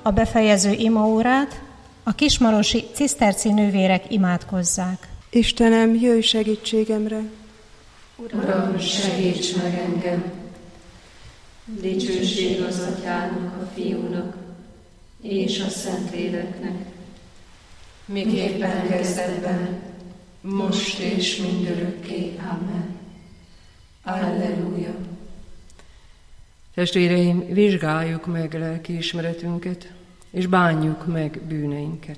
a befejező imaórát a kismarosi ciszterci nővérek imádkozzák. Istenem, jöjj segítségemre! Uram, segíts meg engem! Dicsőség az Atyának, a Fiúnak és a Szentléleknek, miképpen kezdetben, most és mindörökké. Amen. Alleluja! Testvéreim, vizsgáljuk meg lelkiismeretünket, és bánjuk meg bűneinket.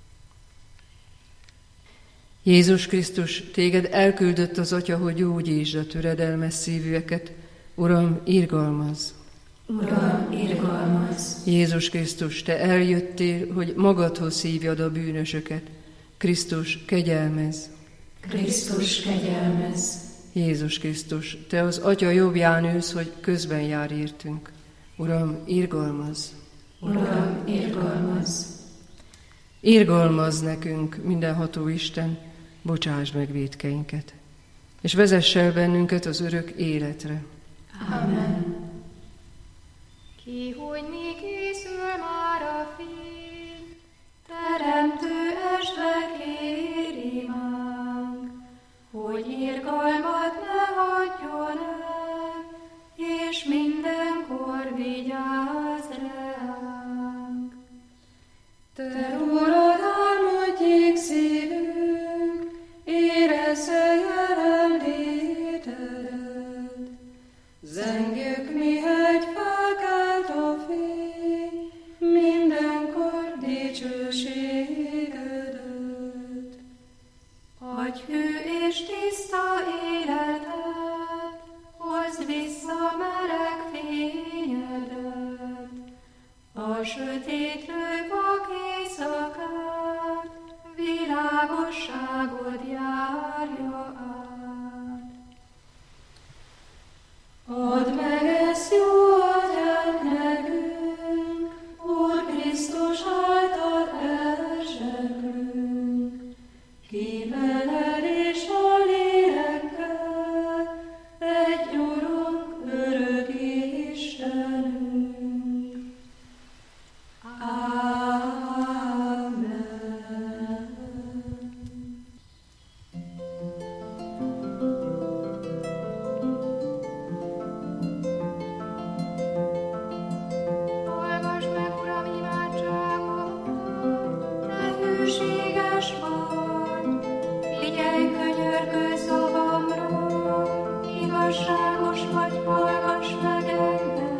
Jézus Krisztus, téged elküldött az Atya, hogy gyógyítsd a töredelmes szívűeket. Uram, irgalmazz! Uram, irgalmazz! Jézus Krisztus, te eljöttél, hogy magadhoz hívjad a bűnösöket. Krisztus, kegyelmezz! Krisztus, kegyelmezz! Jézus Krisztus, te az Atya jobbján ülsz, hogy közben jár értünk. Uram, irgalmazz! Uram, irgalmazz! Irgalmazz nekünk, mindenható Isten, bocsáss meg vétkeinket, és vezess el bennünket az örök életre. Amen. Ki, hogy mi készül már a fény, teremtő esve kéri mánk, hogy irgalmat ne hagyjon el, és mindenkor vigyázz ránk. Te rólad álmodjék szívünk, érezze jelenlétedet. Zengjük, mihegy felkelt a fény, mindenkor dicsőségedet. Adj hű és tiszta életet, hozd vissza meleg fényedet, a sötétlő vak éjszakát, világosságod járja át. Add meg ezt jó atyánk nekünk, Úr Krisztus által elzseklünk, kiveled és a lélekkel, egy Urunk, örök Istenünk. Amen. Hallgass meg, Uram, imádságot, te hűséges vagy, figyelj könyörgő szavamra, igazságos vagy, hallgass meg engem.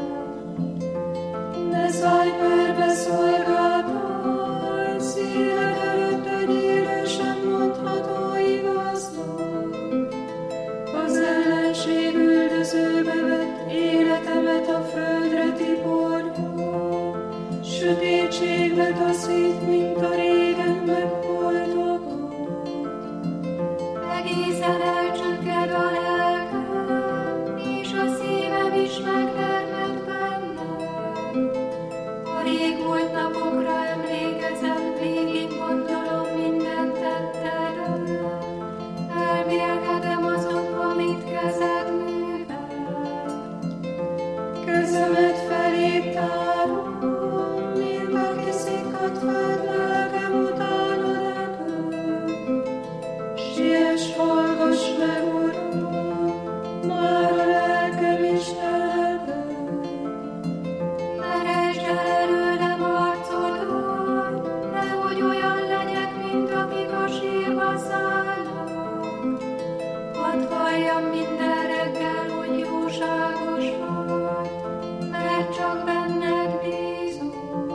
Ne szállj perbe szolgáltaj, szíved előtt egy élő sem mondható igaznak. Az ellenség üldözőbe vett életemet a földre tiporja, sötétségbe taszít, mint a régen megholtakat. Egészen elcsügged a lelkem, és a szívem is megtermett bennem. A régmúlt napokra emlékezem, végig gondolom minden tettedet. Elmélkedem azon, amit kezed művel. Kezemet feléd tárom, mint aki szikkadt föld, lelkem utána repül. Siess, hallgass meg, Uram, már a lelkem is telepel. Meresd el előlem arcodat, nehogy olyan legyek, mint akik a sírba szállnak. Hadd halljam minden reggel, hogy jóságos vagy, mert csak benned bízom.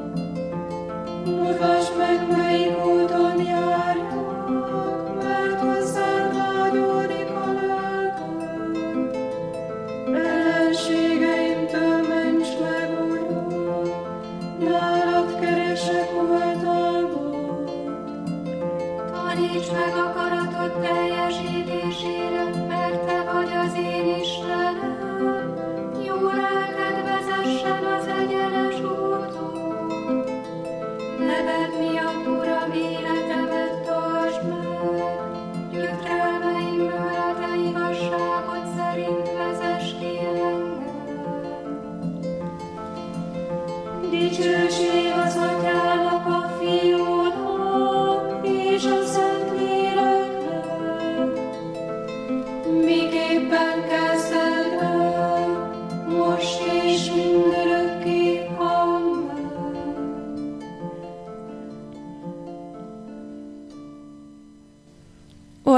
Mutasd meg, melyik úton járjak, mert hozzád vágyódik a lelkem. Ellenségeimtől ments meg, Uram, nálad keresek oltalmat. Taníts meg akaratod teljesítésére, mert te vagy az én Istenem. Jó lelked vezessen az egyenes úton. Neved miatt, Uram, életemet tartsd meg. Gyötrelmeimből a te igazságod szerint vezess ki engem. Dicsőség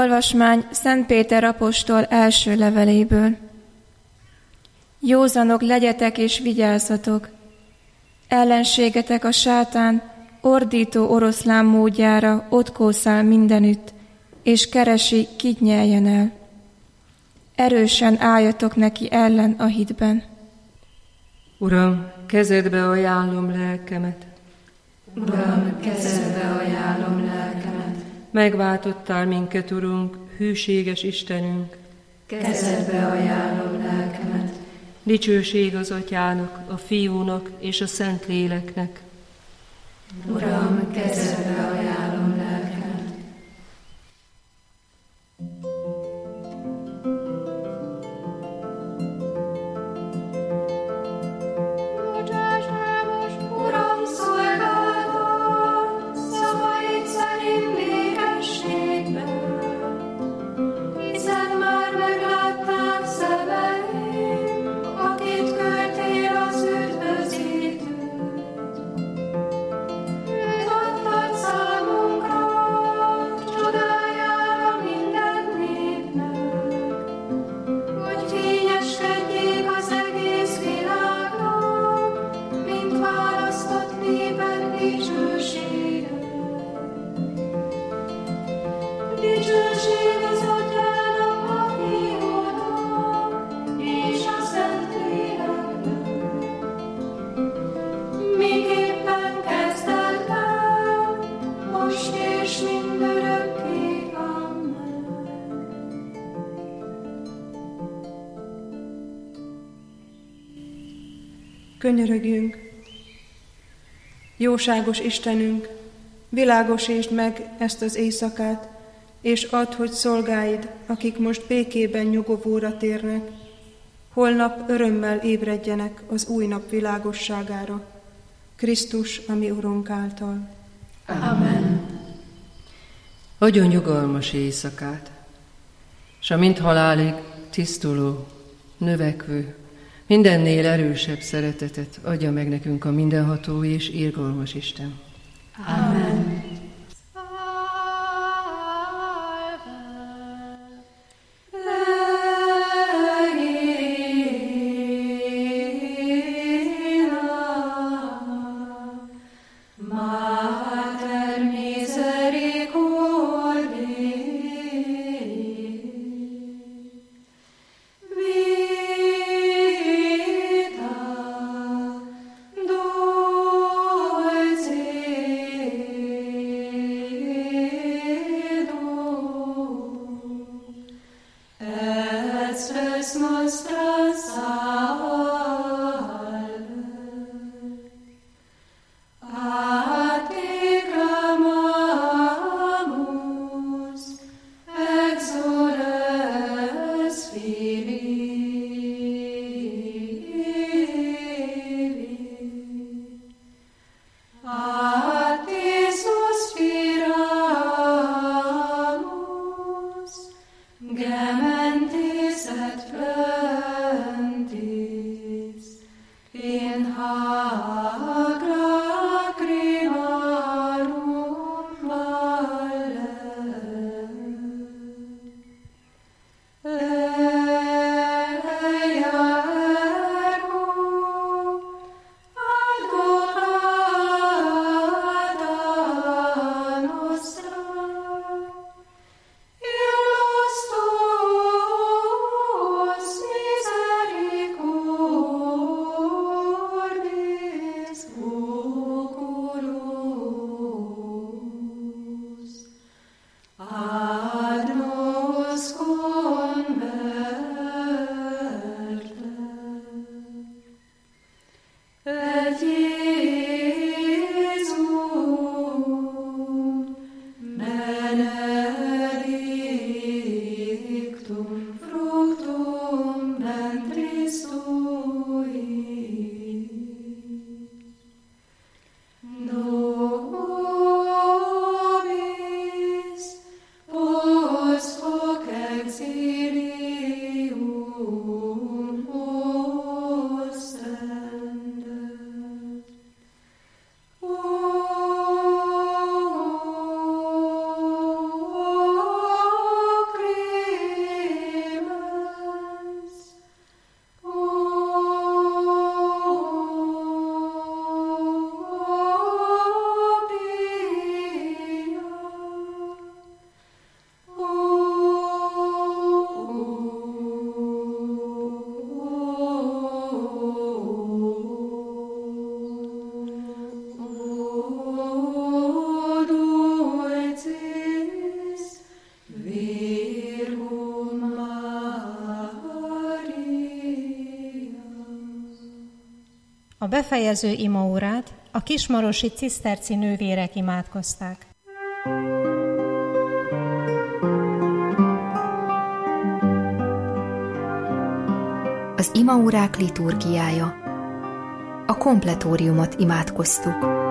Olvasmány Szent Péter apostol első leveléből. Józanok legyetek és vigyázzatok! Ellenségetek a sátán ordító oroszlán módjára ott kószál mindenütt, és keresi, kit nyeljen el. Erősen álljatok neki ellen a hitben. Uram, kezedbe ajánlom lelkemet. Uram, kezedbe ajánlom lelkemet. Megváltottál minket, Urunk, hűséges Istenünk. Kezedbe ajánlom lelkemet. Dicsőség az Atyának, a Fiúnak és a Szentléleknek. Uram, kezedbe ajánlom lelkemet. Könyörögjünk! Jóságos Istenünk, világosítsd meg ezt az éjszakát, és add, hogy szolgáid, akik most békében nyugovóra térnek, holnap örömmel ébredjenek az új nap világosságára, Krisztus, a mi Urunk által. Amen. Adjon nyugalmas éjszakát, s a mind halálig tisztuló, növekvő, mindennél erősebb szeretetet adja meg nekünk a mindenható és irgalmas Isten. Amen. befejező imaórát a kismarosi ciszterci nővérek imádkozták. Az imaórák liturgiája. A kompletóriumot imádkoztuk.